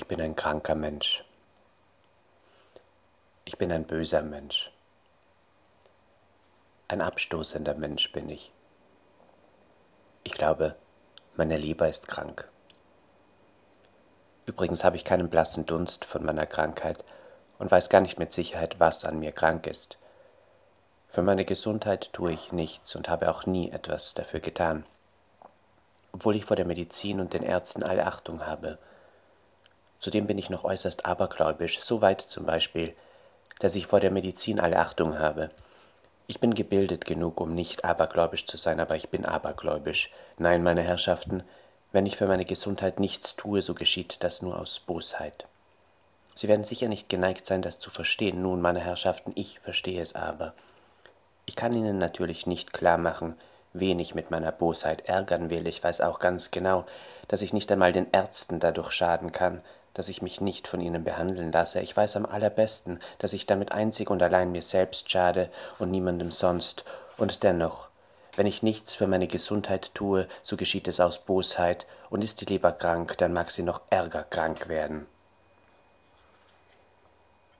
Ich bin ein kranker Mensch. Ich bin ein böser Mensch. Ein abstoßender Mensch bin ich. Ich glaube, meine Leber ist krank. Übrigens habe ich keinen blassen Dunst von meiner Krankheit und weiß gar nicht mit Sicherheit, was an mir krank ist. Für meine Gesundheit tue ich nichts und habe auch nie etwas dafür getan, obwohl ich vor der Medizin und den Ärzten alle Achtung habe. Zudem bin ich noch äußerst abergläubisch, so weit zum Beispiel, dass ich vor der Medizin alle Achtung habe. Ich bin gebildet genug, um nicht abergläubisch zu sein, aber ich bin abergläubisch. Nein, meine Herrschaften, wenn ich für meine Gesundheit nichts tue, so geschieht das nur aus Bosheit. Sie werden sicher nicht geneigt sein, das zu verstehen. Nun, meine Herrschaften, ich verstehe es aber. Ich kann Ihnen natürlich nicht klar machen, wen ich mit meiner Bosheit ärgern will. Ich weiß auch ganz genau, dass ich nicht einmal den Ärzten dadurch schaden kann, dass ich mich nicht von ihnen behandeln lasse. Ich weiß am allerbesten, dass ich damit einzig und allein mir selbst schade und niemandem sonst. Und dennoch, wenn ich nichts für meine Gesundheit tue, so geschieht es aus Bosheit, und ist die Leber krank, dann mag sie noch ärger krank werden.